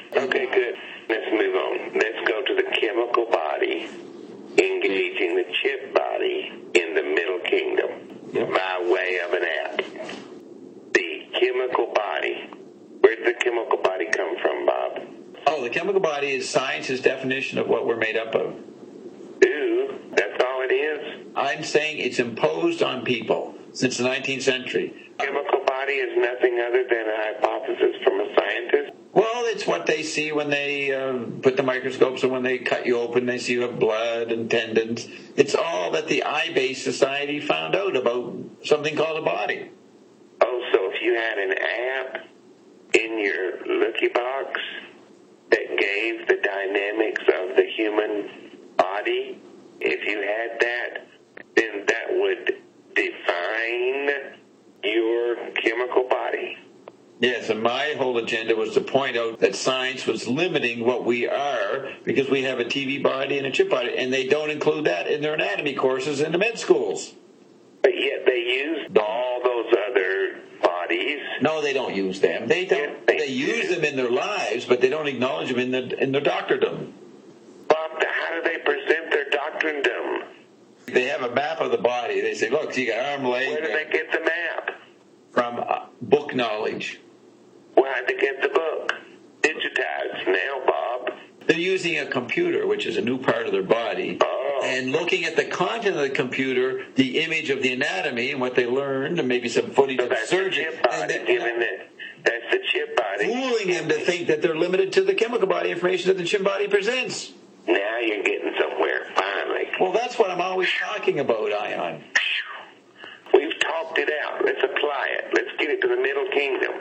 Okay, good. Let's move on. Let's go to the chemical body engaging the chip body in the Middle Kingdom by way of an app. The chemical body. Where did the chemical body come from, Bob? Oh, the chemical body is science's definition of what we're made up of. Ooh, that's all it is? I'm saying it's imposed on people since the 19th century. Chemical body is nothing other than a hypothesis from a scientist? Well, it's what they see when they put the microscopes, or when they cut you open, they see you have blood and tendons. It's all that the eye-based society found out about something called a body. Oh, so if you had an app in your Looky Box that gave the dynamics of the human body, if you had that, then that would define your chemical body. Yes, and my whole agenda was to point out that science was limiting what we are because we have a TV body and a chip body, and they don't include that in their anatomy courses in the med schools. But yet they use all those other bodies. No, they don't use them. They don't. Yes, they use them in their lives, but they don't acknowledge them in their doctordom. Bob, how do they present their doctrindom? They have a map of the body. They say, look, you got arm, leg. Where do they get the map? From book knowledge. Where'd they get the book? Digitized now, Bob. They're using a computer, which is a new part of their body, and looking at the content of the computer, the image of the anatomy and what they learned, and maybe some footage of the surgeon. That's the chip body. Fooling them to think that they're limited to the chemical body information that the chip body presents. Now you're getting somewhere, finally. Well, that's what I'm always talking about, Ion. We've talked it out. Let's apply it. Let's get it to the Middle Kingdom,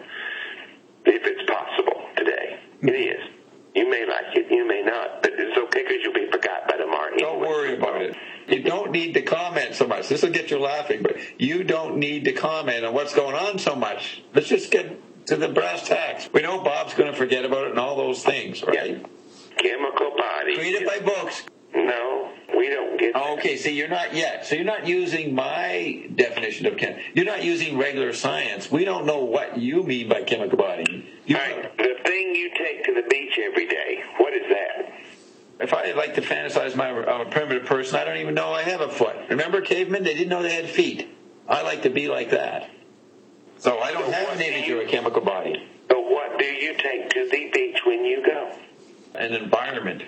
if it's possible today. It is. You may like it, you may not, but it's okay because you'll be forgot by tomorrow. Don't worry about it. You don't need to comment so much. This will get you laughing, but you don't need to comment on what's going on so much. Let's just get to the brass tacks. We know Bob's going to forget about it and all those things, right? Yeah. Chemical body. Created by books. No, we don't get that. Okay, see, you're not yet. So you're not using my definition of chem. You're not using regular science. We don't know what you mean by chemical body. All right, the thing you take to the beach every day, what is that? If I like to fantasize I'm a primitive person, I don't even know I have a foot. Remember cavemen? They didn't know they had feet. I like to be like that. So I don't have an image of a chemical body. So what do you take to the beach when you go? An environment.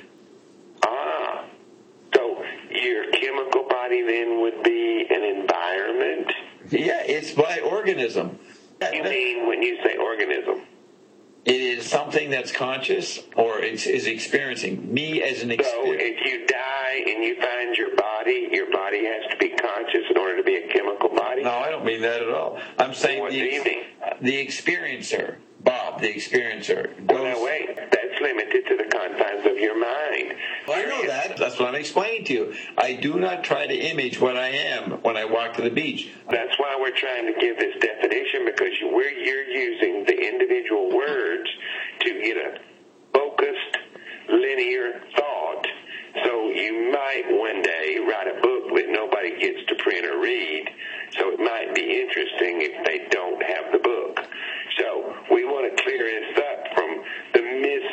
Ah. So your chemical body then would be an environment? Yeah, it's by organism. You mean when you say organism? It is something that's conscious or is experiencing. Me as an experience. So if you die and you find your body has to be conscious in order to be a chemical body? No, I don't mean that at all. I'm saying what do you mean? The experiencer, Bob, the experiencer. Well, now wait, that's limited to the confines of your mind. Well, I know that. That's what I'm explaining to you. I do not try to image what I am when I walk to the beach. That's why we're trying to give this definition, because you're using the individual words to get a focused, linear thought. So you might one day write a book that nobody gets to print or read, so it might be interesting if they don't have the book. So we want to clear this up from the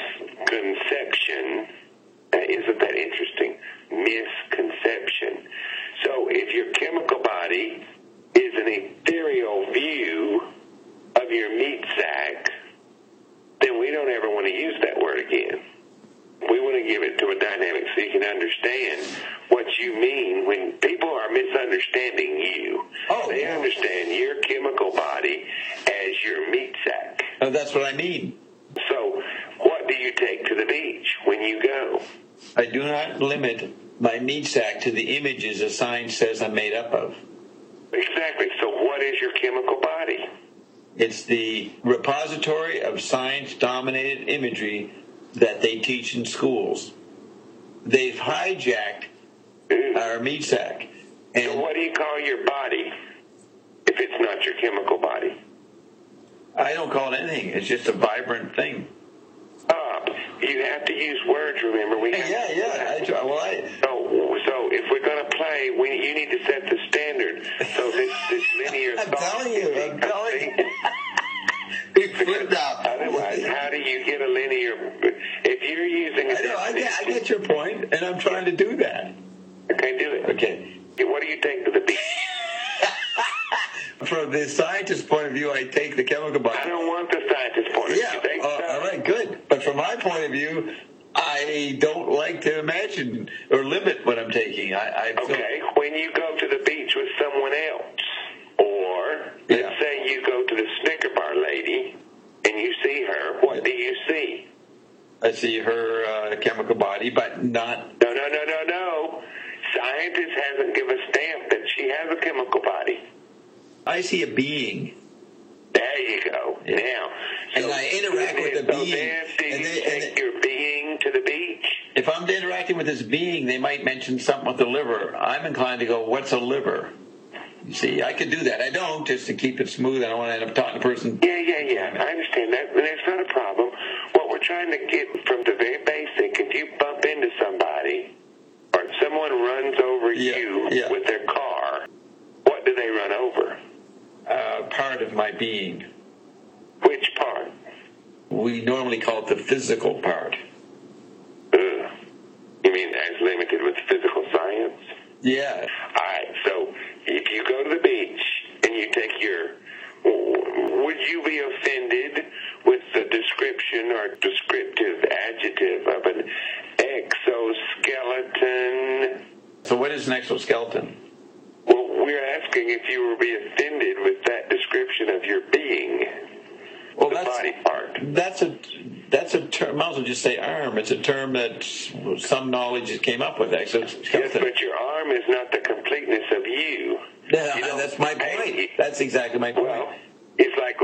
misconception. Isn't that interesting? Misconception. So if your chemical body is an ethereal view of your meat sack, then we don't ever want to use that word again. We want to give it to a dynamic so you can understand what you mean when people are misunderstanding you. They understand your chemical body as your meat sack. Oh, that's what I mean. So what do you take to the beach when you go? I do not limit my meat sack to the images a science says I'm made up of. Exactly. So what is your chemical body? It's the repository of science-dominated imagery that they teach in schools. They've hijacked our meat sack. And so what do you call your body if it's not your chemical body? I don't call it anything. It's just a vibrant thing. You have to use words, remember. So if we're going to play, you need to set the standard. So this linear I'm telling you. Otherwise, how do you get a linear get your point, and I'm trying to do that. Okay, do it. Okay. What do you take to the beach? From the scientist's point of view, I take the chemical body. I don't want the scientist's point of view. Yeah, all right, good. But from my point of view, I don't like to imagine or limit what I'm taking. Okay, when you go to the beach with someone else, or let's say you go to the Snicker bar lady and you see her, what do you see? I see her chemical body, but not... No. Scientist hasn't given a stamp that she has a chemical body. I see a being. There you go. Yeah. Now, and I interact with the being. Then do you take your being to the beach? If I'm interacting with this being, they might mention something with the liver. I'm inclined to go, what's a liver? You see, I could do that. I don't, just to keep it smooth. I don't want to end up talking to a person. Yeah. I understand that. That's not a problem. What we're trying to get from the very basic, if you bump into somebody or someone runs over you with their car, what do they run over? Part of my being. Which part? We normally call it the physical part. You mean as limited with physical science? Yeah. All right, so if you go to the beach and you take would you be offended with the description or descriptive adjective of an exoskeleton? So what is an exoskeleton? Well, we're asking if you would be offended with that description of your being. Well, the body part. That's a term. I might as well just say arm. It's a term that some knowledge came up with. Exoskeleton. Yes, but your arm is not the completeness of you. Yeah, that's my point. That's exactly my point. Well, it's like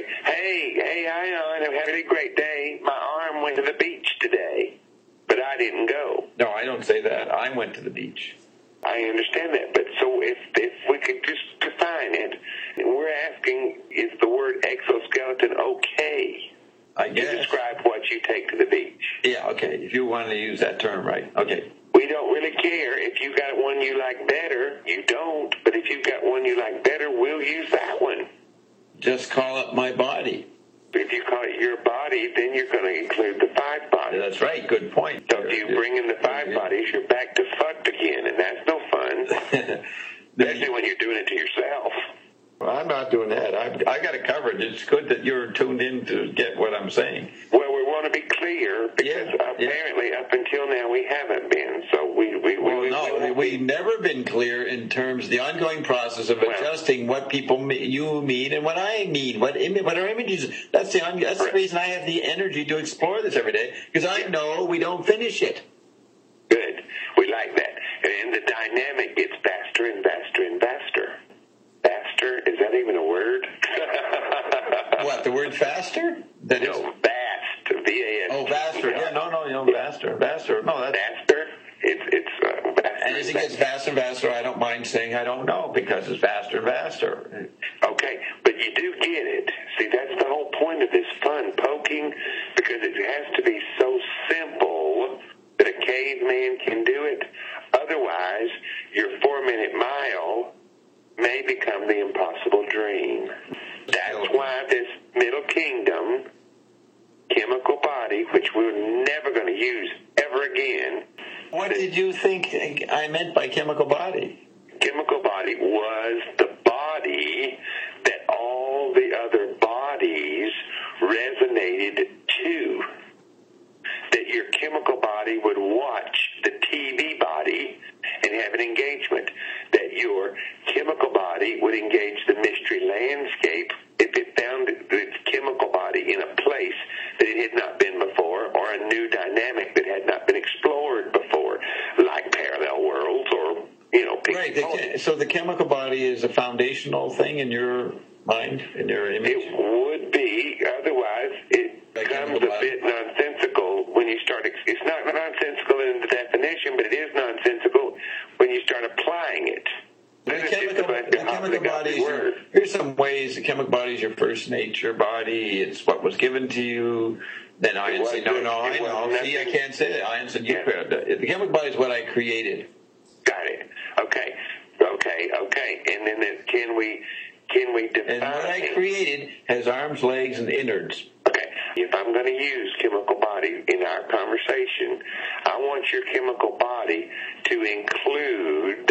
hey, Ion, I'm having a great day. My arm went to the beach today, but I didn't go. No, I don't say that. I went to the beach. I understand that, but so if we could just define it, we're asking, is the word exoskeleton okay? I guess. To describe what you take to the beach. Yeah, okay. If you want to use that term, right. Okay. We don't really care. If you got one you like better, you don't. But if you got one you like better, we'll use that one. Just call it my body. If you call it your body, then you're going to include the five bodies. That's right. Good point. So if you bring in the five bodies, you're back to fucked again, and that's no fun. Especially when you're doing it to yourself. Well, I'm not doing that. I got it covered. It's good that you're tuned in to get what I'm saying. Well, we want to be clear because apparently up until now we haven't been. So we've never been clear in terms of the ongoing process of adjusting what you mean and what I mean, what our images. That's the reason I have the energy to explore this every day, because I know we don't finish it. Good. We like that. And the dynamic gets faster and faster and faster. Faster? Is that even a word? What, the word faster? Vast. V-A-S-T. Oh, vaster. Yeah, no, vaster. No, that's... Vaster? It's vaster. And as it gets faster and faster, I don't mind saying I don't know, because it's faster and faster. Okay, but you do get it. See, that's the whole point of this fun poking, because it has to be so simple that a caveman can do it. Otherwise, your 4-minute mile may become the impossible dream. That's why this Middle Kingdom chemical body, which we're never going to use ever again. What did you think I meant by chemical body? Chemical body was the body that all the other bodies resonated to. That your chemical body would watch the TV body and have an engagement. That your chemical body would engage the mystery landscape if it found its chemical body in a place that it had not been before, or a new dynamic that had not been explored before, like parallel worlds or, Right. So the chemical body is a foundational thing in your mind, in your image? It would be. Otherwise, it becomes a bit nonsensical when you start. It's not nonsensical in the definition, but it is nonsensical when you start applying it. The chemical body here's some ways. The chemical body is your first nature body. It's what was given to you. Then I said, no, I know. See, I can't say that. I said, you could. The chemical body is what I created. Got it. Okay. And then can we define? And what I created has arms, legs, and innards. Okay. If I'm I'm going to use chemical body in our conversation, I want your chemical body to include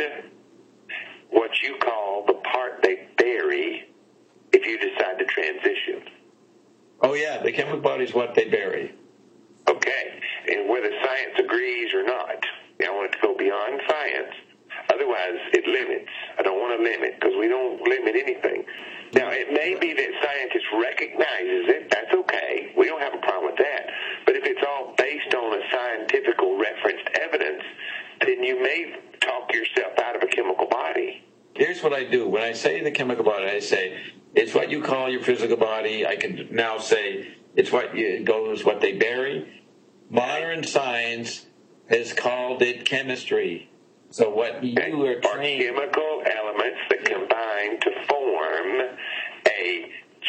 what you call the part they bury if you decide to transition. Oh, yeah, the chemical body is what they bury. Okay, and whether science agrees or not, I want it to go beyond science. Otherwise, it limits. I don't want to limit because we don't limit anything. Now, it may be that scientists recognizes it. That's okay. We don't have a problem with that. But if it's all based on a scientific referenced evidence, then you may talk yourself out of a chemical body. Here's what I do. When I say the chemical body, I say it's what you call your physical body. I can now say it's what they bury. Modern science has called it chemistry. So what you are trained... Are chemical elements that combine to form a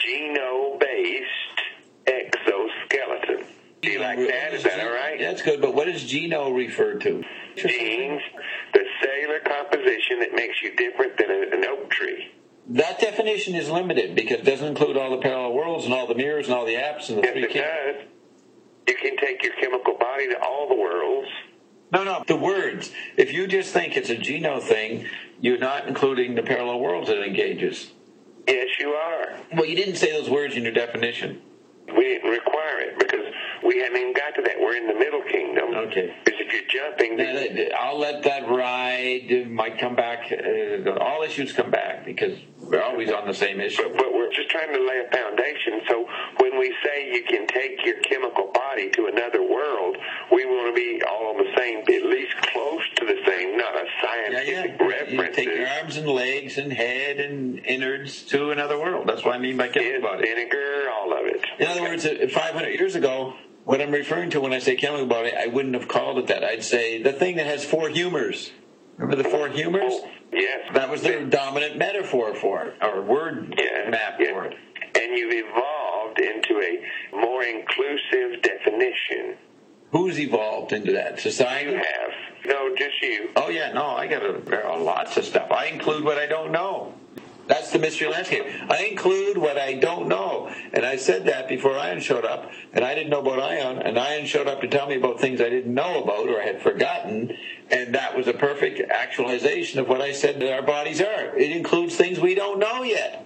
geno-based exoskeleton. Do you like that? Is that all right? That's good, but what does geno refer to? Genes, the cellular composition that makes you different than an oak tree. That definition is limited because it doesn't include all the parallel worlds and all the mirrors and all the apps and the Yes, it does. You can take your chemical body to all the worlds. No, the words. If you just think it's a geno thing, you're not including the parallel worlds it engages. Yes, you are. Well, you didn't say those words in your definition. We didn't require it because we haven't even got to that. We're in the middle kingdom. Okay. Because if you're jumping... I'll let that ride. It might come back. All issues come back because we're always on the same issue. But we're just trying to lay a foundation. So when we say you can take your chemical body to another world, we want to be all on the same, at least close to the same, not a scientific reference. You take your arms and legs and head and innards to another world. That's what I mean by chemical body. Vinegar, all of it. In other words, 500 years ago, what I'm referring to when I say chemical body, I wouldn't have called it that. I'd say the thing that has four humors. Remember the four humors? Oh, yes. That was their dominant metaphor for it, or word map for it. And you've evolved into a more inclusive definition. Who's evolved into that? Society? You have. No, just you. Oh, yeah, no, I got lots of stuff. I include what I don't know. That's the mystery landscape. I include what I don't know. And I said that before Ion showed up, and I didn't know about Ion, and Ion showed up to tell me about things I didn't know about or I had forgotten, and that was a perfect actualization of what I said that our bodies are. It includes things we don't know yet.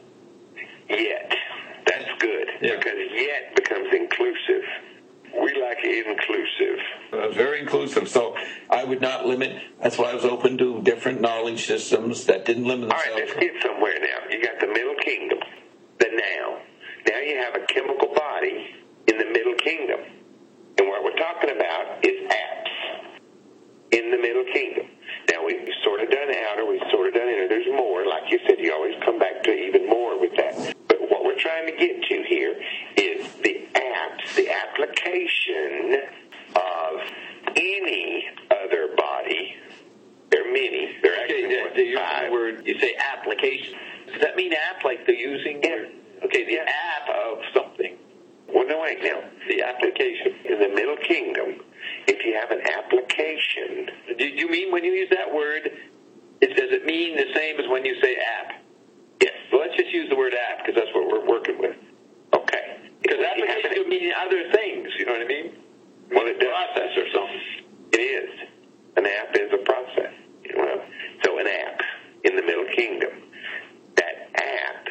Yet. That's good, because yet becomes inclusive. We like inclusive. Very inclusive. So I would not limit. That's why I was open to different knowledge systems that didn't limit themselves. All right, let's get somewhere now. You got the Middle Kingdom, the now. Now you have a chemical body in the Middle Kingdom. And what we're talking about is apps in the Middle Kingdom. Now, we've sort of done outer, we've sort of done inner. There's more. Like you said, you always come back to even more with that. But what we're trying to get to here is the apps, the application of any other body. There are many. There are actually five. Word, you say application. Does that mean app like they're using? Yeah. Okay, the app of something. Well, no, wait now. The application. In the Middle Kingdom, if you have an application... Do you mean when you use that word, does it mean the same as when you say app? Yes. Well, let's just use the word app because that's what we're working with. Okay. Because application could mean other things, you know what I mean? Well, it does. Process or something. It is. An app is a process. Well, so an app in the Middle Kingdom, that app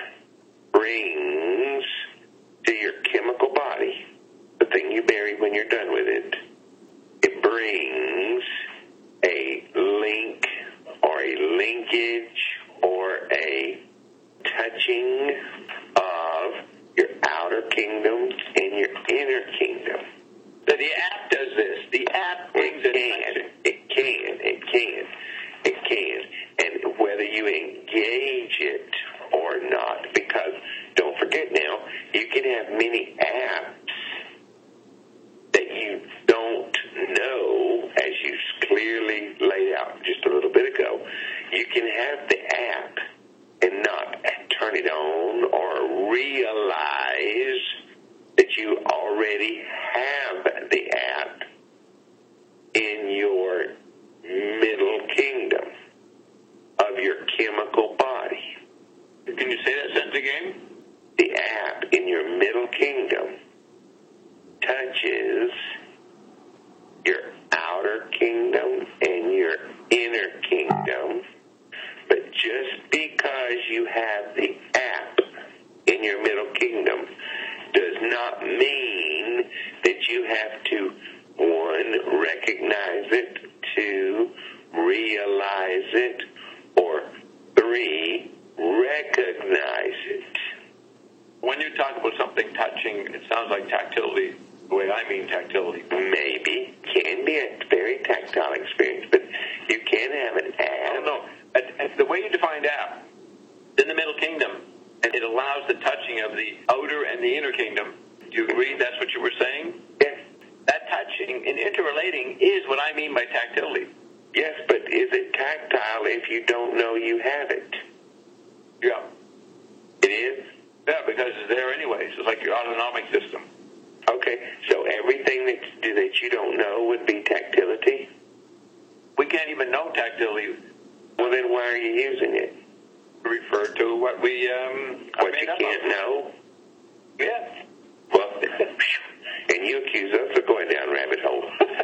brings to your chemical body the thing you bury when you're done with it. It brings a link or a linkage or a touching of your outer kingdom and your inner kingdom. So the app does this. The app brings It can. And whether you engage it or not, because don't forget now, you can have many apps that you don't know, as you clearly laid out just a little bit ago. You can have the app and not turn it on or realize that you already have the app in your Middle Kingdom of your chemical body. Can you say that sentence again? The app in your Middle Kingdom touches your outer kingdom and your inner kingdom. But just because you have the app in your middle kingdom does not mean that you have to, 1, recognize it, 2, realize it, or 3, recognize it. When you talk about something touching, it sounds like tactility, the way I mean tactility. Maybe. Can be a very tactile experience, but you can have an app. I don't know. The way you defined app, in the middle kingdom, and it allows the touching of the outer and the inner kingdom. Do you agree that's what you were saying? Yes. That touching and interrelating is what I mean by tactility. Yes, but is it tactile if you don't know you have it? Yeah. It is? Yeah, because it's there anyways. It's like your autonomic system. Okay, so everything that you don't know would be tactility? We can't even know tactility. Well, then why are you using it? Refer to what we what you can't know? Yeah. Well, and you accuse us of going down rabbit hole.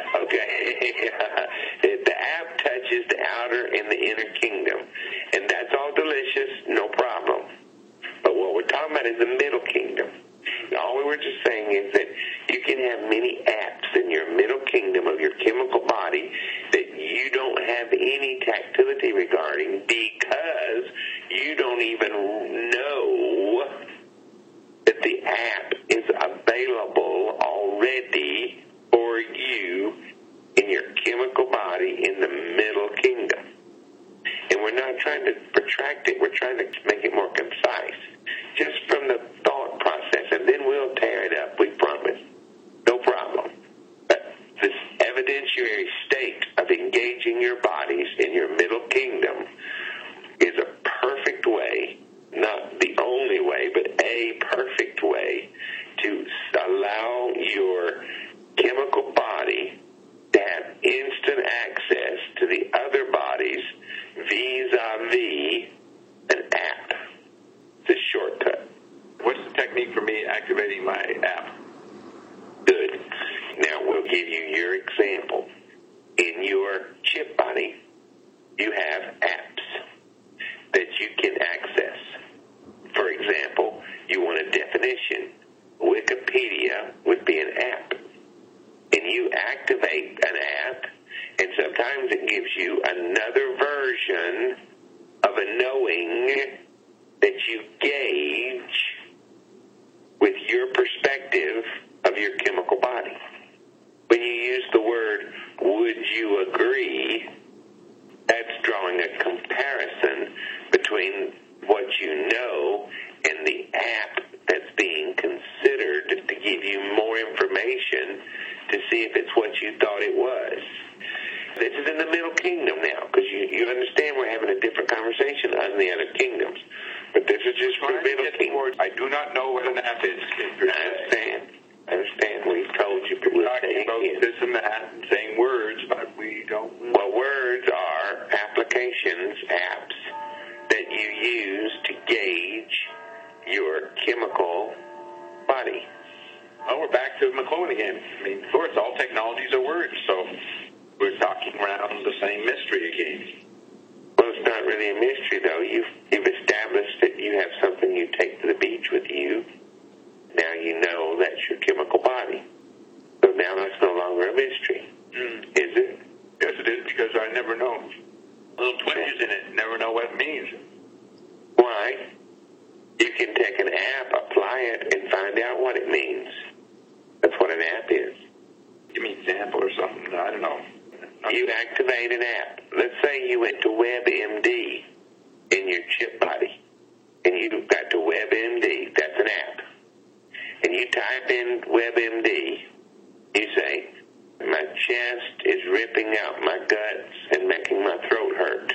Okay. The app touches the outer and the inner kingdom, and that's all delicious, no problem. But what we're talking about is the middle kingdom. All we were just saying is that you can have many apps in your middle kingdom of your chemical body that you don't have any tactility regarding because you don't even know that the app is available already for you in your chemical body in the middle kingdom. And we're not trying to protract it, we're trying to make it more concise. Just from the thought process, and then we'll tear it up, we promise. No problem. But this evidentiary state of engaging your bodies in your middle kingdom is a perfect way, not the only way, but a perfect way to allow your chemical body to have instant access to the other bodies vis-a-vis an app. It's a shortcut. What's the technique for me activating my app? Good. Now we'll give you your example. In your chip body, you have apps that you can access. For example, you want a definition. Wikipedia would be an app. And you activate an app, and sometimes it gives you another version of a knowing that you gauge with your perspective of your chemical body. When you use the word, would you agree, that's drawing a comparison between what you know and the app that's being considered to give you more information to see if it's what you thought it was. This is in the middle kingdom now, because you understand we're having a different conversation on the other kingdoms. But this is just for the middle kingdom. I do not know what an app is. I understand. We've told you, but we're talking about this and that, and saying words, but we don't. Well, words are applications, apps, that you use to gauge your chemical body. Well, we're back to McLuhan again. I mean, of course, all technologies are words, so we're talking around the same mystery again. Well, it's not really a mystery, though. You've established that you have something you take to the beach with you. Now you know that's your chemical body. So now that's no longer a mystery. Is it? Yes, it is, because I never know. Little twinges in it, never know what it means. Why? You can take an app, apply it, and find out what it means. That's what an app is. Give me an example or something. I don't know. You activate an app. Let's say you went to WebMD in your chip body, and you got to WebMD. That's an app. And you type in WebMD. You say, my chest is ripping out my guts and making my throat hurt.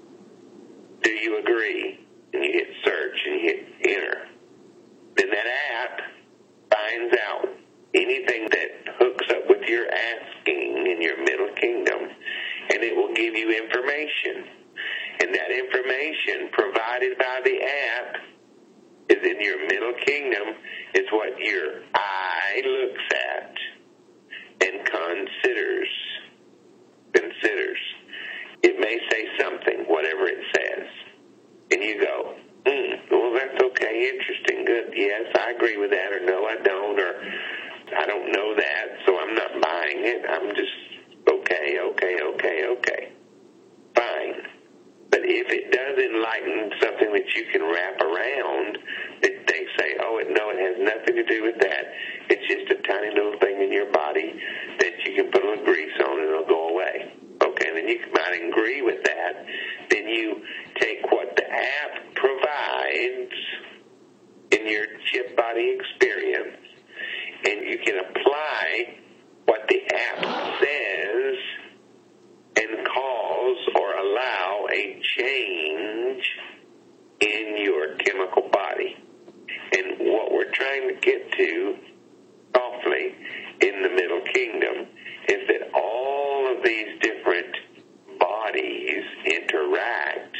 Do you agree? And you hit search and you hit enter. Then that app finds out anything that hooks up with your asking in your middle kingdom, and it will give you information. And that information provided by the app is in your middle kingdom, is what your eye looks at. may say something, whatever it says. And you go, well, that's okay, interesting, good, yes, I agree with that, or no, I don't, or I don't know that, so I'm not buying it. I'm just, okay. Fine. But if it does enlighten something that you can wrap around, that they say, no, it has nothing to do with that. It's just a tiny little thing in your body that you can put a little grease on and it'll go away. Okay, and then you might agree with that. Then you take what the app provides in your chip body experience, and you can apply what the app says and cause or allow a change in your chemical body. And what we're trying to get to softly in the Middle Kingdom is that all of these different bodies interact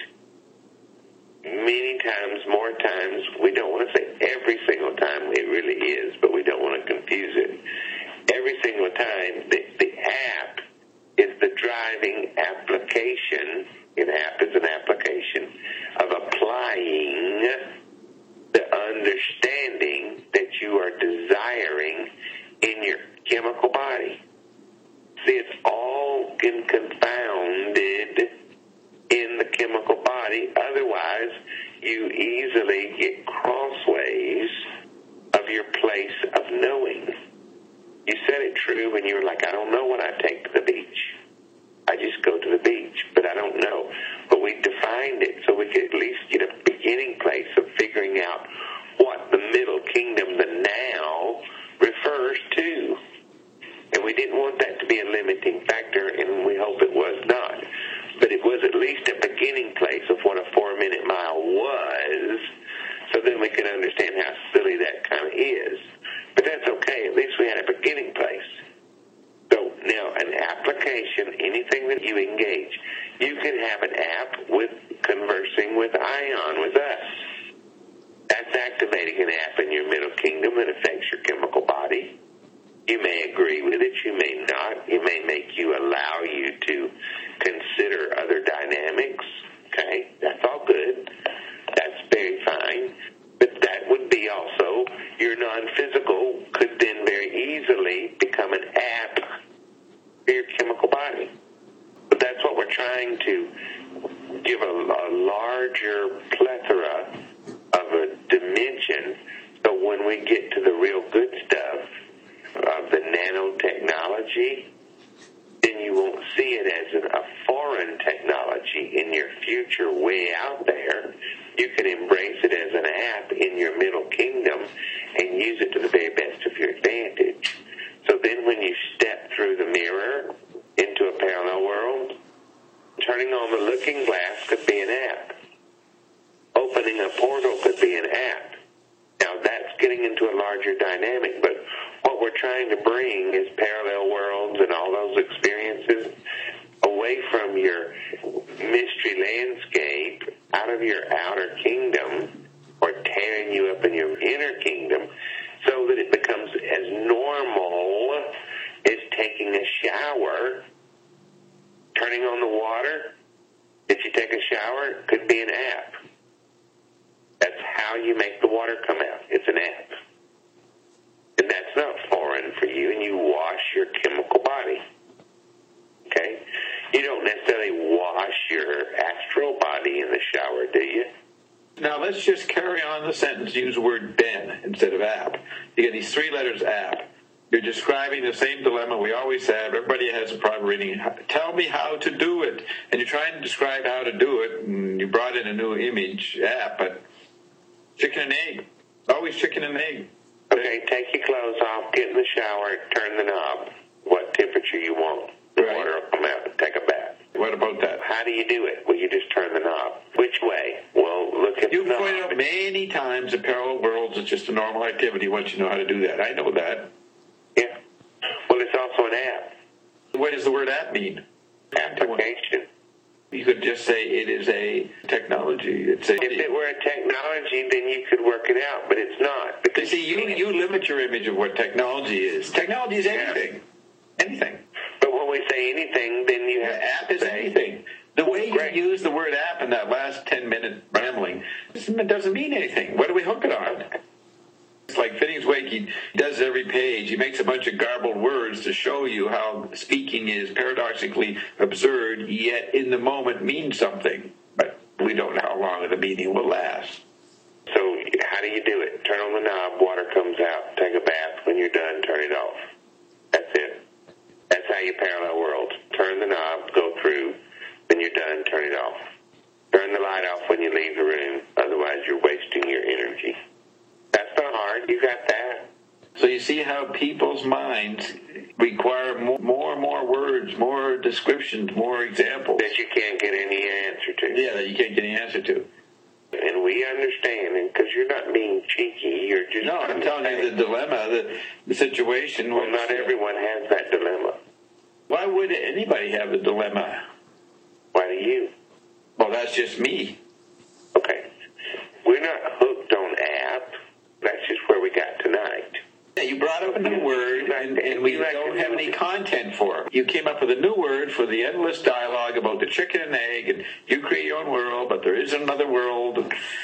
many times, more times. We don't want to say every single time, it really is, but we don't want to confuse it. Every single time, the app is the driving application. An app is an application of applying the understanding that you are desiring in your chemical body. See, it's all confounded in the chemical body. Otherwise, you easily get crossways of your place of knowing. You said it true when you were like, I don't know when I take to the beach. I just go to the beach, but I don't know. But we defined it so we could at least get a beginning place of figuring out what the Middle Kingdom, the now, refers to. And we didn't want that to be a limiting factor, and we hope it was not. But it was at least a beginning place of what a 4-minute mile was, so then we can understand how silly that kind of is. But that's okay. At least we had a beginning place. So now an application, anything that you engage, you can have an app with conversing with Ion, with us. That's activating an app in your Middle Kingdom that affects your chemical body. You may agree with it, you may not. It may make you allow you to consider other dynamics. Okay, that's all good. That's very fine. But that would be also, your non-physical could then very easily become an app for your chemical body. But that's what we're trying to give a larger plethora of a dimension, so when we get to the real good stuff of the nanotechnology, then you won't see it as a foreign technology in your future way out there. You can embrace it as an app in your Middle Kingdom and use it to the very best of your advantage. So then when you step through the mirror into a parallel world, turning on the looking glass could be an app. Opening a portal could be an app. Now that's getting into a larger dynamic, but what we're trying to bring is parallel worlds and all those experiences away from your mystery landscape, out of your outer kingdom, or tearing you up in your inner kingdom, so that it becomes as normal as taking a shower. Turning on the water, if you take a shower, could be an app. That's how you make the water come out. It's an app. And that's not foreign for you, and you wash your chemical body. Okay? You don't necessarily wash your astral body in the shower, do you? Now, let's just carry on the sentence. Use the word Ben instead of app. You get these 3 letters app. You're describing the same dilemma we always have. Everybody has a problem reading. Tell me how to do it. And you're trying to describe how to do it, and you brought in a new image, app, but chicken and egg. Always chicken and egg. Okay, take your clothes off, get in the shower, turn the knob. What temperature you want. The water will come out and take a bath. What about that? How do you do it? Well, you just turn the knob. Which way? Well, look at You've the knob. pointed out many times that parallel worlds is just a normal activity once you know how to do that. I know that. Yeah. Well, it's also an app. What does the word app mean? Application. You could just say it is a technology. If it were a technology, then you could work it out, but it's not. Because see, you limit your image of what technology is. Technology is anything. Anything. But when we say anything, then you have app is anything. The way you use the word app in that last 10-minute rambling, it doesn't mean anything. What do we hook it on? It's like Finney's Wake. He does every page. He makes a bunch of garbled words to show you how speaking is paradoxically absurd, yet in the moment means something. But we don't know how long the meeting will last. So how do you do it? Turn on the knob, water comes out, take a bath. When you're done, turn it off. That's it. That's how you parallel worlds. Turn the knob, go through. When you're done, turn it off. Turn the light off when you leave the room. Otherwise, you're wasting your energy. That's not hard. You got that. So you see how people's minds require more and more words, more descriptions, more examples. That you can't get any answer to. Yeah, that you can't get any answer to. And we understand, because you're not being cheeky. You're just... No, I'm telling you the dilemma, the situation. Well, not everyone has that dilemma. Why would anybody have the dilemma? Why do you? Well, that's just me. Okay. We're not hooked on app. That's just where we got tonight. Yeah, you brought up a new word, and we don't have any content for it. You came up with a new word for the endless dialogue about the chicken and egg, and you create your own world, but there is another world,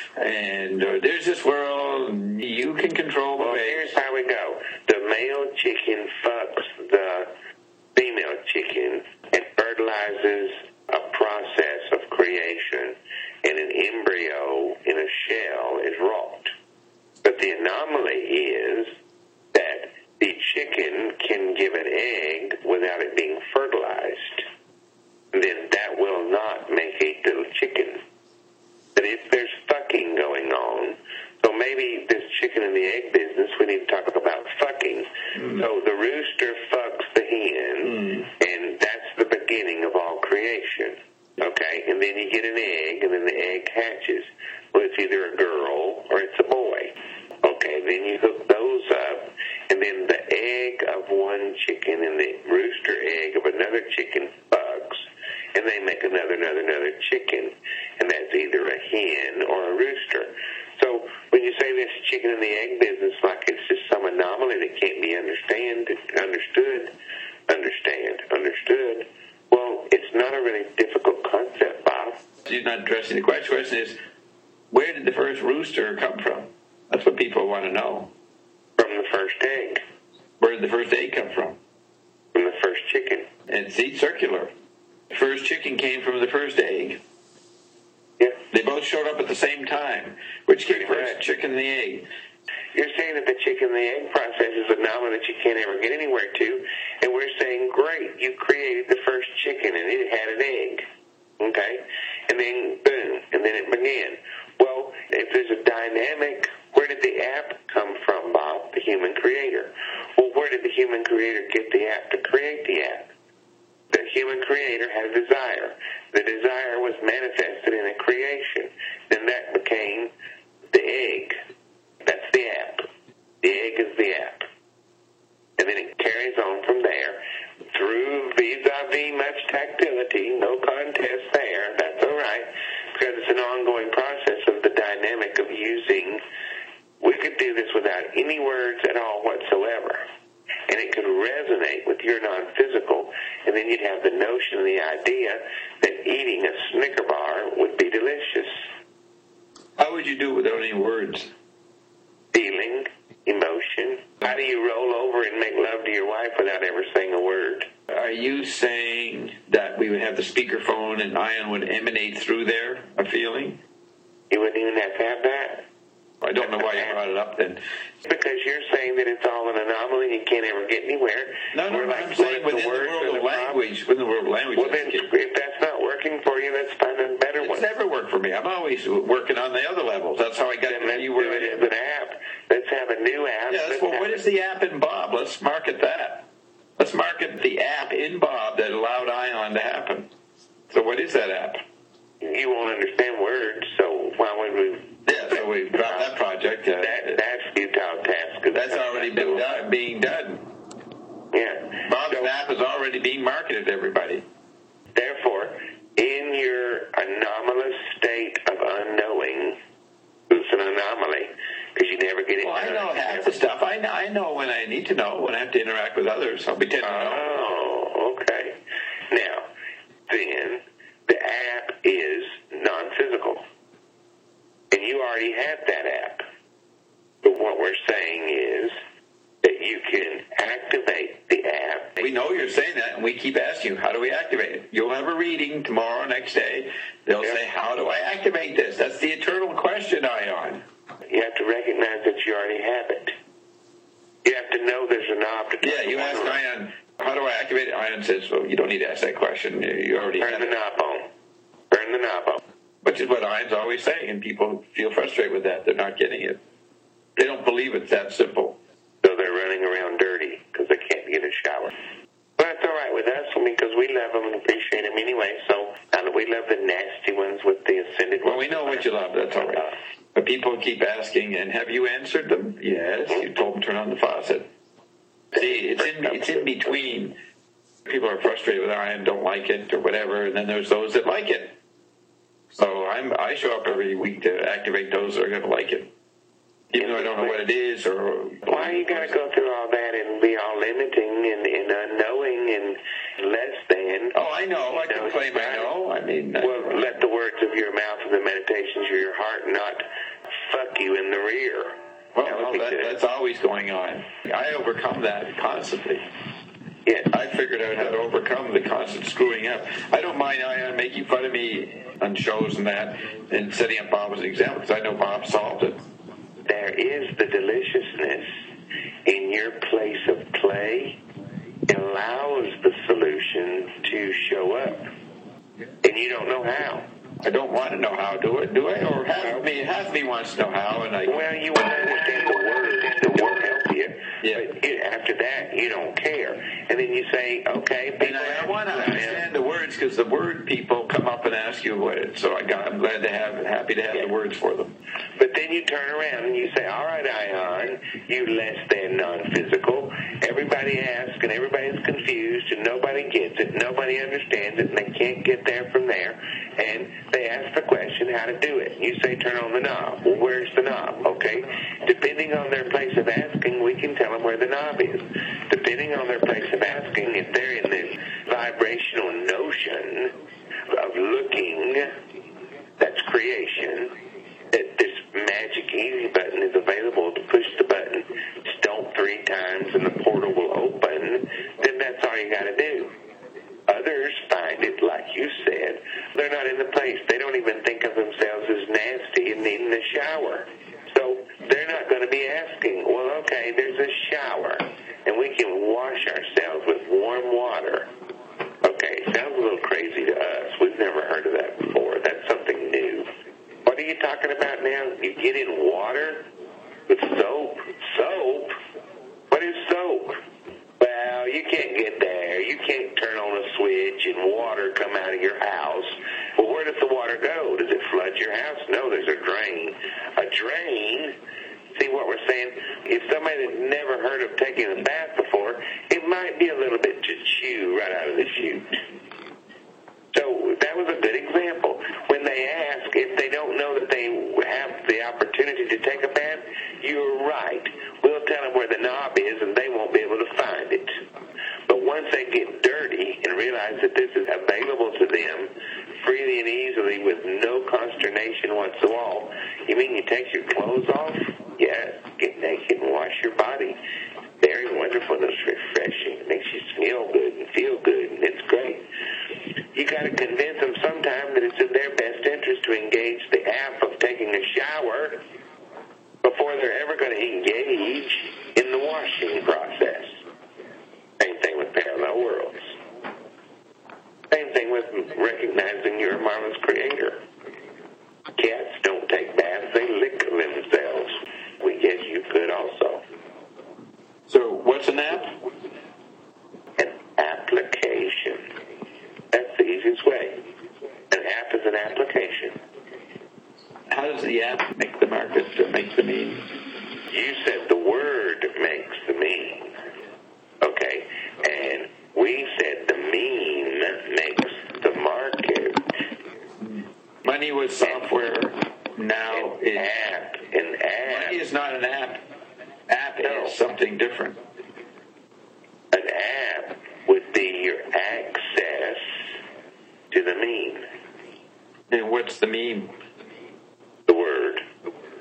and there's this world, and you can control the egg. Here's how we go. The male chicken fucks the female chicken and fertilizes a process of creation, and an embryo in a shell is wrought. But the anomaly is that the chicken can give an egg without it being fertilized. Then that will not make a little chicken. But if there's fucking going on, so maybe this chicken and the egg business, we need to talk about fucking. So the rooster fucks the hen, and that's the beginning of all creation. Okay, and then you get an egg, and then the egg hatches. Well, it's either a girl or it's a boy. Okay, then you hook those up, and then the egg of one chicken and the rooster egg of another chicken fucks, and they make another chicken, and that's either a hen or a rooster. So when you say this chicken and the egg business like it's just some anomaly that can't be understood, well, it's not a really difficult concept, Bob. You're not addressing the question. The question is, where did the first rooster come from? That's what people want to know. From the first egg. Where did the first egg come from? From the first chicken. And it's circular. The first chicken came from the first egg. Yeah. They both showed up at the same time. Which came first, chicken and the egg? You're saying that the chicken and the egg process is a novel that you can't ever get anywhere to, and we're saying, great, you created the first chicken and it had an egg. Okay? And then, boom, and then it began. Well, if there's a dynamic, where did the app come from, Bob? The human creator. Well, where did the human creator get the app to create the app? The human creator had a desire. The desire was manifested in a creation. Then that became the egg. That's the app. The egg is the app. And then it carries on from there through vis-a-vis much tactility, no contest there. That's all right, because it's an ongoing process of the dynamic of using. We could do this without any words at all whatsoever, and it could resonate with your non-physical, and then you'd have the notion and the idea that eating a Snicker bar would be delicious. How would you do it without any words? Feeling, emotion. How do you roll over and make love to your wife without ever saying a word? Are you saying that we would have the speakerphone and ion would emanate through there, a feeling? You wouldn't even have to have that. I don't know why you brought it up then. Because you're saying that it's all an anomaly and you can't ever get anywhere. No, I'm saying within the world of language. Within the world of language. Well, then, if that's not working for you, let's find a better one. It's never worked for me. I'm always working on the other levels. That's how I got to you where it is. An app. Let's have a new app. Yeah, what is the app in Bob? Let's market that. Let's market the app in Bob that allowed Ion to happen. So what is that app? You won't understand words, so why would we... Yeah, so we dropped that project. That's futile task. That's already being done. Yeah. Bob's app is already being marketed to everybody. Therefore, in your anomalous state of unknowing, it's an anomaly, because you never get it. Well, I know half the stuff. I know when I need to know, when I have to interact with others. I'll pretend to know. Oh, okay. Now, then, the already have that app. But what we're saying is that you can activate the app. We know you're saying that, and we keep asking you, how do we activate it? You'll have a reading tomorrow, next day. They'll say, how do I activate this? That's the eternal question, Ion. You have to recognize that you already have it. You have to know there's a knob to turn. Yeah, you ask Ion, how do I activate it? Ion says, well, you don't need to ask that question. You already have it. Turn the knob on. Turn the knob on. Which is what Ion's always saying, and people feel frustrated with that. They're not getting it. They don't believe it's that simple. So they're running around dirty because they can't get a shower. But it's all right with us because we love them and appreciate them anyway. So we love the nasty ones with the ascended ones. Well, we know what you love. That's all right. But people keep asking, and have you answered them? Yes. You told them to turn on the faucet. See, it's in between. People are frustrated with Ion, don't like it, or whatever, and then there's those that like it. So I show up every week to activate those that are going to like it. Even though I don't know what it is, or why you got to go through all that and be all limiting and unknowing and less than? Oh, I know. I can claim I know. I mean, well, let the words of your mouth and the meditations of your heart not fuck you in the rear. Well, that's always going on. I overcome that constantly. Yeah. I figured out how to overcome the constant screwing up. I don't mind Ion making fun of me on shows and that, and setting up Bob as an example, because I know Bob solved it. There is the deliciousness in your place of play. It allows the solution to show up. And you don't know how. I don't want to know how to do it, do I? Or half of me wants to know how. Well, you want to understand the words that will help you. Yeah. But after that, you don't care. And then you say, okay, people, I want to understand the words, because the word people come up and ask you what it is. So I'm happy to have the words for them. But then you turn around and you say, all right, Ion, you less than non-physical. Everybody asks and everybody's confused and nobody gets it. Nobody understands it and they can't get there from there. And they ask the question how to do it. You say turn on the knob. Well, where's the knob? Okay. Depending on their place of asking, we can tell them where the knob is. Depending on their place of asking, if they're in this vibrational notion of looking, that's creation, that this magic easy button is available to push the button, stomp 3 times and the portal will open, then that's all you got to do. Others find it, like you said, they're not in the place. They don't even think of themselves as nasty and needing a shower. So they're not going to be asking, well, okay, there's a shower, and we can wash ourselves with warm water. Okay, sounds a little crazy to us. We've never heard of that before. That's something new. What are you talking about now? You get in water with soap? Soap? What is soap? Well, you can't get there. You can't turn on a switch and water come out of your house. Well, where does the water go? Does it flood your house? No, there's a drain. A drain? See what we're saying? If somebody that's never heard of taking a bath before, it might be a little bit to chew right out of the chute. So that was a good example. When they ask if they don't know that they have the opportunity to take a bath, you're right. We'll tell them where the knob is and they won't be able to find it. But once they get dirty and realize that this is available to them freely and easily with no consternation whatsoever, you mean you take your clothes off? Yes, get naked and wash your body. Very wonderful and it's refreshing. It makes you smell good and feel good, and it's great. You got to convince them sometime that it's in their best interest to engage the act of taking a shower before they're ever going to engage in the washing process. Same thing with parallel worlds. Same thing with recognizing you're a marvelous creator. Cats don't take baths, they lick themselves. We guess you could also. So what's an app? An application. That's the easiest way. An app is an application. How does the app make the market make the mean? You said the word makes the mean. Okay. And we said the mean makes the market. Money was software. Now an app. Money is not an app. App is something different. An app would be your access to the mean. And what's the mean? The word.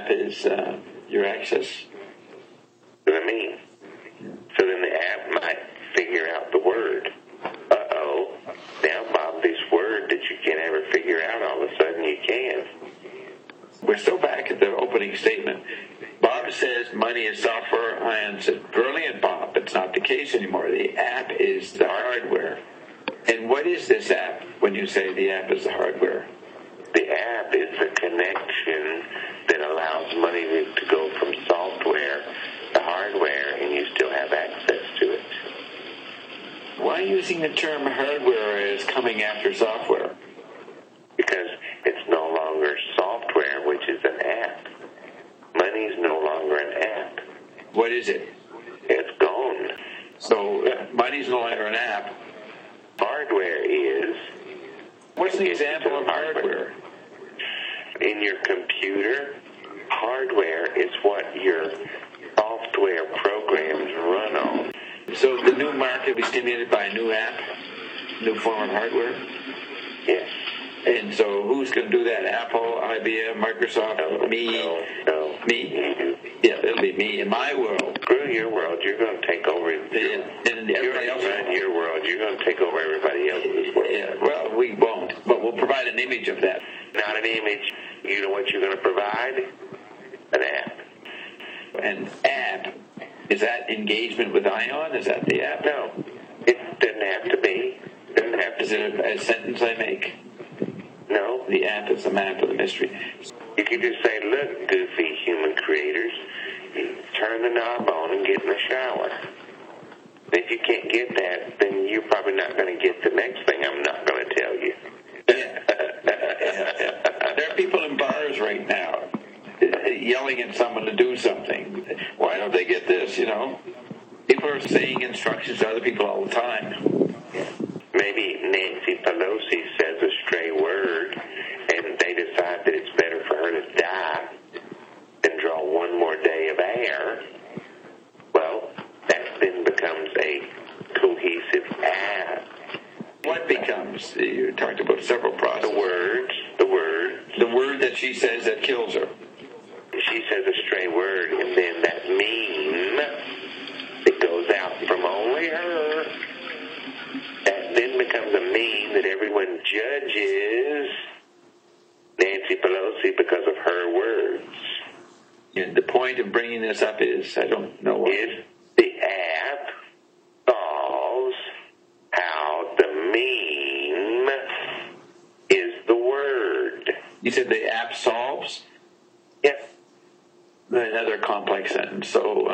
app is your access. What I mean. So then the app might figure out the word. Uh-oh. Now, Bob, this word that you can't ever figure out, all of a sudden you can. We're still back at the opening statement. Bob says money is software. I answered, brilliant, Bob. It's not the case anymore. The app is the hardware. And what is this app when you say the app is the hardware? The app is the connection that allows money to go from software to hardware, and you still have access to it. Why using the term hardware as coming after software? Because it's no longer software, which is an app. Money's no longer an app. What is it? It's gone. So money's no longer an app. Hardware is. What's an example of hardware? In your computer, hardware is what your software programs run on. So the new market will be stimulated by a new app, new form of hardware? Yes. And so who's going to do that? Apple, IBM, Microsoft, me? No. Me? Yeah, it'll be me in my world. Screw your world. You're going to take over. And everybody else run your world. You're going to take over everybody else's world. Yeah, well, we won't, but we'll provide an image of that. Not an image. You know what you're going to provide? An app. An app, is that engagement with ION? Is that the app? No. It doesn't have to be. It doesn't have to Is it a sentence I make? No. The app is the map of the mystery. You can just say, look, goofy human creators, turn the knob on and get in the shower. If you can't get that, then you're probably not going to get the next thing I'm not going to tell you. There are people in bars right now yelling at someone to do something. Why don't they get this, you know? People are saying instructions to other people all the time. Maybe Nancy Pelosi says a stray word, and they decide that it's better for her to die than draw one more day of air. Well, that then becomes a cohesive app. What becomes? You talked about several processes. The words. The word that she says that kills her. She says a stray word, and then that meme that goes out from only her, that then becomes a meme that everyone judges Nancy Pelosi because of her words. And the point of bringing this up is, I don't know what. If the app solves how the meme is the word. You said the app solves? Yes. Another complex sentence. So,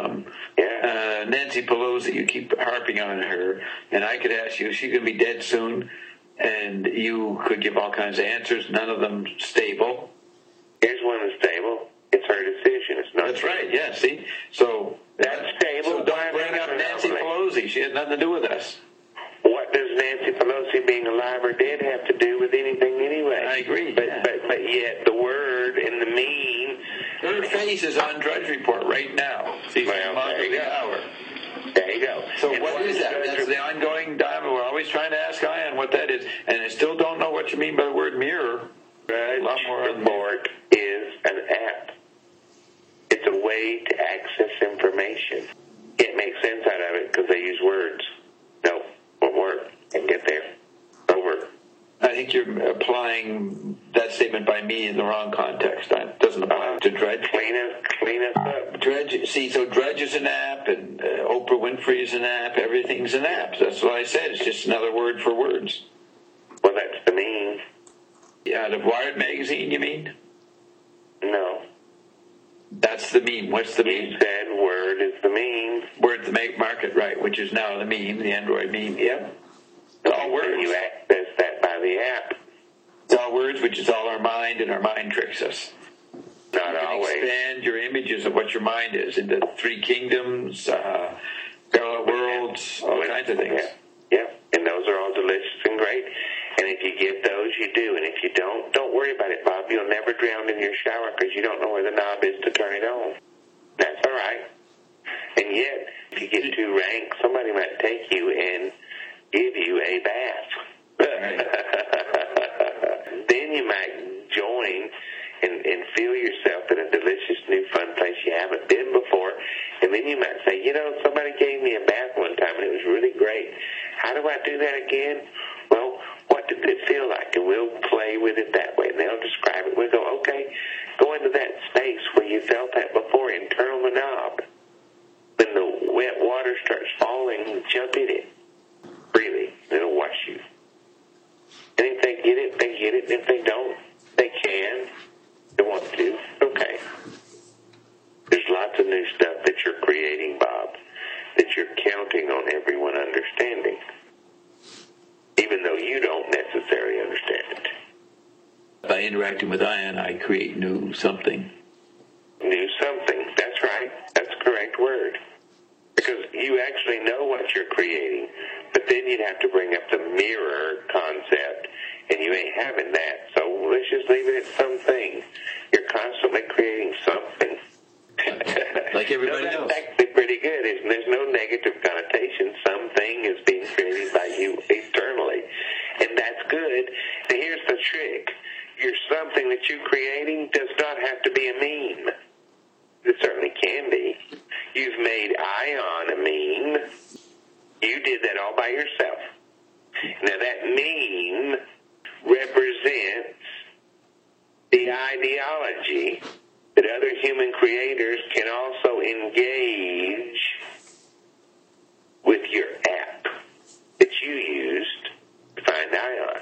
Nancy Pelosi, you keep harping on her, and I could ask you, is she going to be dead soon? And you could give all kinds of answers, none of them stable. Here's one that's stable. It's her decision. It's not. That's right, yeah, see? So That's stable. So don't bring up Nancy Pelosi. She has nothing to do with us. What does Nancy Pelosi being alive or dead have to do with anything anyway? I agree. But yet the word and the mean. Her face is on Drudge Report right now. She's Well, there you go. hour. There you go. So And what is that? That's the ongoing dialogue. We're always trying to ask Ian what that is, and I still don't know what you mean by the word mirror. Drudge A lot more on Report is an app. It's a way to access information. Can't make sense out of it because they use words. No, won't work. Can't get there. Over. I think you're applying that statement by me in the wrong context. It doesn't apply to Drudge. Clean us up. Drudge. See, so Drudge is an app, and Oprah Winfrey is an app. Everything's an app. That's what I said. It's just another word for words. Well, that's the mean. Out of Wired magazine, you mean? No. That's the meme. What's the You meme? said word is the mean. Word to make market, right, which is now the meme, the Android meme. Yep. It's all words. You access that by the app. It's all words, which is all our mind, and our mind tricks us. Not You can always. expand your images of what your mind is into 3 kingdoms, parallel worlds, all kinds of things. Yeah, and those are all delicious and great. And if you get those, you do. And if you don't worry about it, Bob. You'll never drown in your shower because you don't know where the knob is to turn it on. That's all right. And yet, if you get too rank, somebody might take you and give you a bath. Then you might join and feel yourself in a delicious new fun place you haven't been before. And then you might say, somebody gave me a bath one time and it was really great. How do I do that again? Well, what did it feel like? And we'll play with it that way. And they'll describe it. We'll go, okay, go into that space where you felt that before and turn on the knob. When the wet water starts falling, jump in it. Freely. It'll wash you. And if they get it, they get it. And if they don't, they can. They want to. Okay. There's lots of new stuff that you're creating, Bob, that you're counting on everyone understanding, even though you don't necessarily understand it. By interacting with Ion, I create new something. New something. That's right. That's the correct word. Because you actually know what you're creating, but then you'd have to bring up the mirror concept, and you ain't having that. So let's just leave it at something. You're constantly creating something. Like everybody else. That's actually pretty good. There's no negative connotation. Something is being created by you eternally, and that's good. And here's the trick. Your something that you're creating does not have to be a meme. It certainly can be. You've made Ion a meme. You did that all by yourself. Now that meme represents the ideology that other human creators can also engage with your app that you used to find Ion.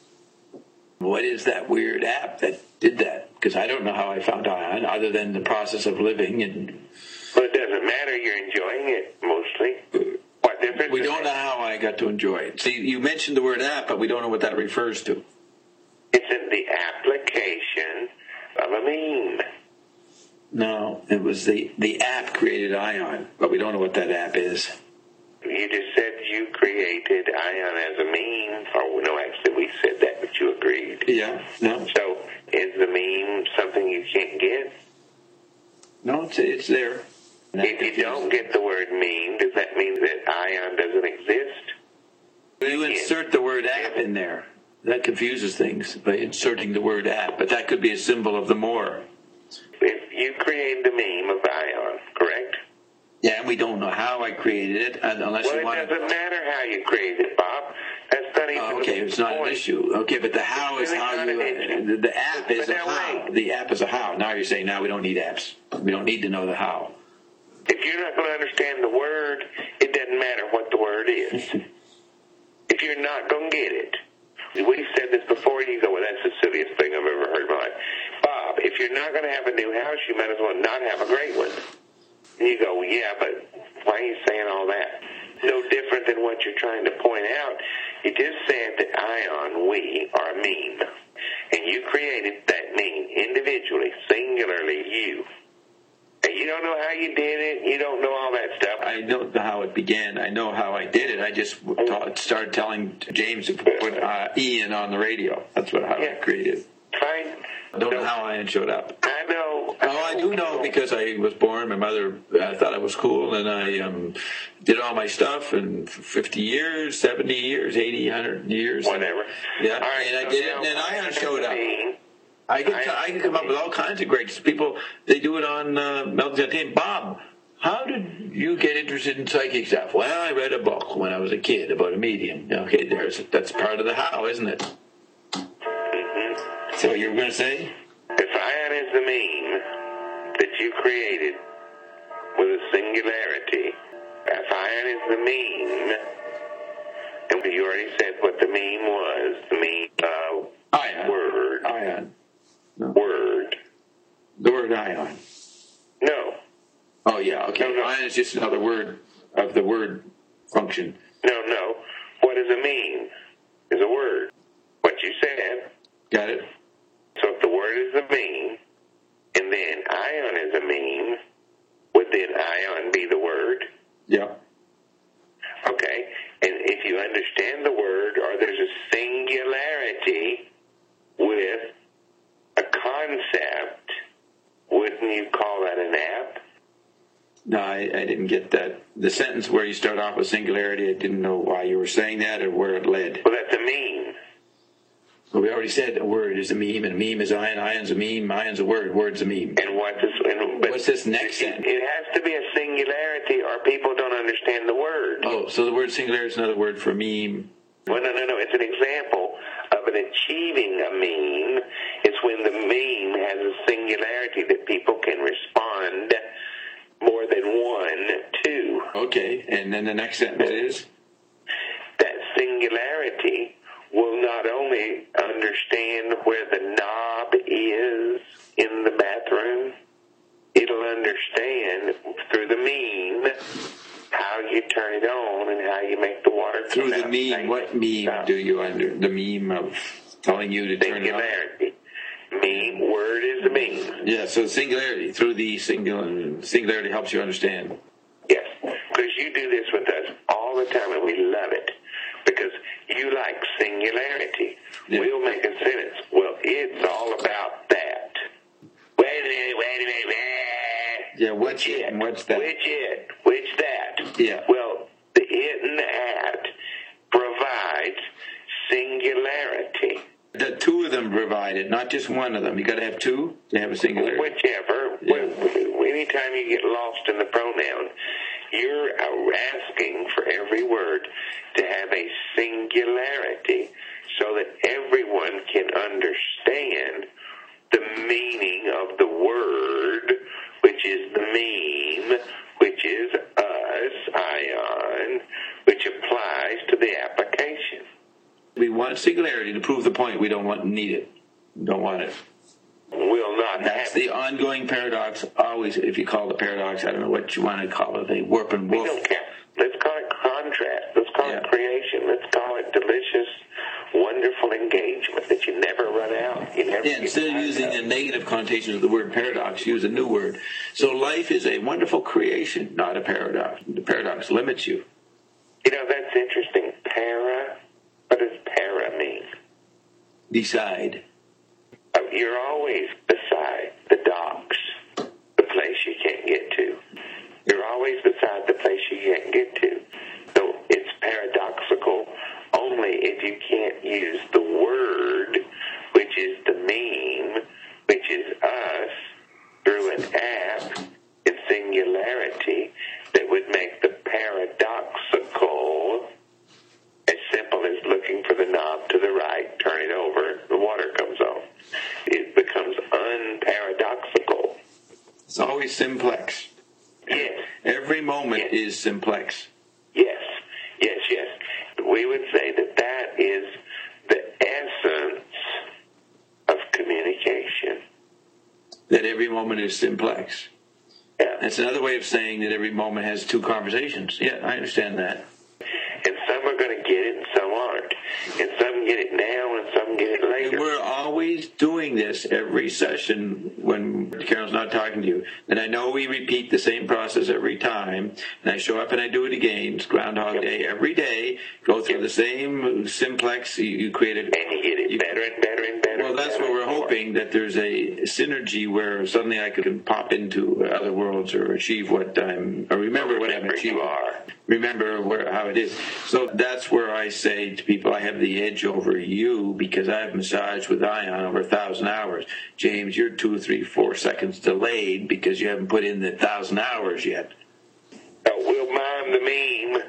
What is that weird app that did that? Because I don't know how I found Ion, other than the process of living. And well, it doesn't matter. You're enjoying it mostly. What difference? We don't know how I got to enjoy it. See, you mentioned the word app, but we don't know what that refers to. It's in the application of a meme. No, it was the app created Ion, but we don't know what that app is. You just said you created Ion as a meme. Or no, actually, we said that, but you agreed. Yeah, no. So is the meme something you can't get? No, it's there. If you don't get the word meme, does that mean that Ion doesn't exist? You insert the word app in there. That confuses things by inserting the word app, but that could be a symbol of the more. If you created the meme of Ion, correct? Yeah, and we don't know how I created it, unless you want to... Well, it doesn't matter how you created it, Bob. That's not even okay, it's not an issue. Okay, but the how is how you... The app is a how. The app is a how. Now you're saying, now we don't need apps. We don't need to know the how. If you're not going to understand the word, it doesn't matter what the word is. If you're not going to get it. We've said this before, and you go, well, that's the silliest thing I've ever heard in my life. Bob, if you're not going to have a new house, you might as well not have a great one. And you go, well, yeah, but why are you saying all that? No different than what you're trying to point out. You just said that Ion, we, are a meme. And you created that meme individually, singularly, you. And you don't know how you did it. You don't know all that stuff. I don't know how it began. I know how I did it. I just started telling James to put Ian on the radio. That's how I created. Fine. I don't know how Ian showed up. I know. Oh, I do know because I was born. My mother thought I was cool, and I did all my stuff in 50 years, 70 years, 80, 100 years. Whatever. Yeah, right, and I did it, and then Ion showed up. I can come up with all kinds of great people. They do it on Melton's team. Bob, how did you get interested in psychic stuff? Well, I read a book when I was a kid about a medium. Okay, that's part of the how, isn't it? Mm-hmm. So what you were going to say? If Ion is the meme that you created with a singularity, if Ion is the meme, and you already said what the meme was, the meme Ion. Word. Ion. No. Word. The word Ion. No. Oh, yeah, okay. No. Ion is just another word of the word function. No. What does it mean? Is a word. What you said. Got it. So if the word is the meme, and then Ion is a meme, would then Ion be the word? Yeah. Okay. And if you understand the word, or there's a singularity with a concept, wouldn't you call that an app? No, I didn't get that. The sentence where you start off with singularity, I didn't know why you were saying that or where it led. Well, that's a meme. Well, we already said a word is a meme, and a meme is ion, ion's a meme, ion's a word, word's a meme. And what's this next sentence? It has to be a singularity or people don't understand the word. Oh, so the word singularity is another word for meme. Well, no. It's an example of an achieving a meme. It's when the meme has a singularity that people can respond more than one to. Okay, and then the next sentence is? That singularity will not only understand where the knob is in the bathroom, it'll understand through the meme how you turn it on and how you make the water come through out. The meme, what meme do you under? The meme of telling you to turn it on? Singularity. Meme, word is a meme. Yeah, so singularity, through the singularity helps you understand. Yes, because you do this with us all the time and we love it. Because you like singularity. Yeah. We'll make a sentence. Well, it's all about that. Wait a minute. Yeah, what's it and what's that? Which that? Yeah. Well, the it and that provides singularity. The two of them provide it, not just one of them. You got to have two to have a singularity. Whichever. Yeah. Anytime you get lost in the pronoun, you're asking for every word to have a singularity so that everyone can understand the meaning of the word, which is the meme, which is us, ion, which applies to the application. We want singularity to prove the point. We don't need it. Don't want it. Will not That's have the ongoing paradox. Always, if you call it a paradox, I don't know what you want to call it, a warp and We woof. don't care. Let's call it contrast. Let's call it creation. Let's call it delicious, wonderful engagement that you never run out. You never Instead of using the negative connotation of the word paradox, use a new word. So life is a wonderful creation, not a paradox. The paradox limits you. You know, that's interesting. What does para mean? Beside. You're always beside the docks, the place you can't get to. You're always beside the place you can't get to. So it's paradoxical only if you can't use the word, which is the meme, which is us, through an app in singularity that would make the paradoxical as simple as looking for the knob to the right, turn it over, the water comes on. It becomes unparadoxical. It's always simplex. Yes. Every moment is simplex. Yes. We would say that is the essence of communication. That every moment is simplex. Yeah. That's another way of saying that every moment has two conversations. Yeah, I understand that. And some are going to get it and some aren't. And some get it now and some get it later. And we're always doing this every session when Carol's not talking to you. And I know we repeat the same process every time. And I show up and I do it again. It's Groundhog Day every day. Go through the same simplex. You create it. And you get it better and better and better. Well, that's what we're hoping, that there's a synergy where suddenly I can pop into other worlds or achieve what I'm, or remember what I'm achieving. Remember how it is. So that's where I say to people, I have the edge over you because I've massaged with Ion over 1,000 hours. James, you're 2, 3, 4 seconds delayed because you haven't put in the 1,000 hours yet. We'll mime the meme.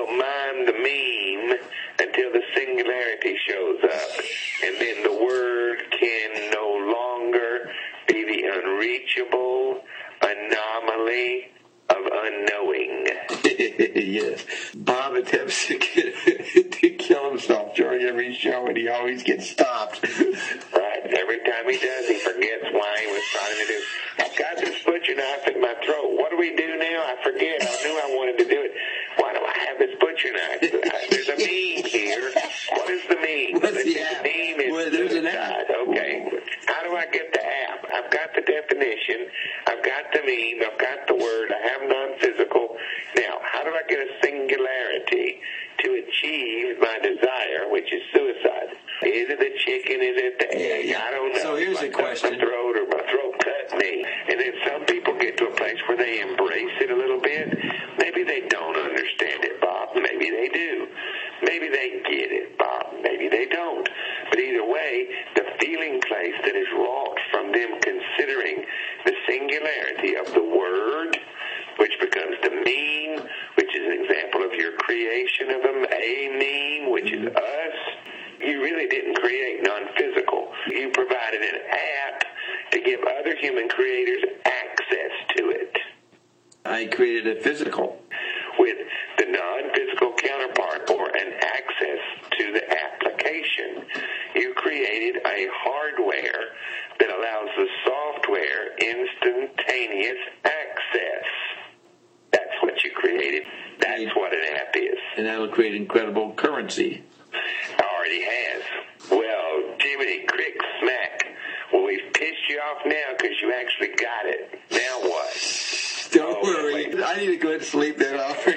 Until the singularity shows up. And then the word can no longer be the unreachable anomaly of unknowing. Yes. Bob attempts to kill himself during every show, and he always gets stopped. Right. Every time he does, he forgets why he was trying to do. I've got this butcher knife in my throat. What do we do now? I forget. I knew I wanted to do it. Why do I have this butcher knife? There's a meme here. What is the meme? What's the app? Meme is There's an app. Okay. How do I get the app? I've got the definition. I've got the meme. I've got the word. I have non-physical. Now, how do I get a singularity to achieve my desire, which is suicide? Is it the chicken? Is it the egg? Yeah. I don't know. So here's a question. My throat or my throat cut me. And then some people get to a place where they embrace it a little bit. Maybe they don't understand it, Bob. Maybe they do. Maybe they get it, Bob. Maybe they don't. But either way, the word, which becomes the mean, which is an example of your creation of a mean, which is us. You really didn't create non-physical. You provided an app to give other human creators access to it. I created a physical. With the non-physical counterpart or an access to the application, you created a hardware that allows the software instantaneous access. That's what you created. That's what an app is. And that will create incredible currency. Already has. Well, Jiminy Crick Smack. Well, we've pissed you off now because you actually got it. Now what? Don't worry. I need to go to sleep then.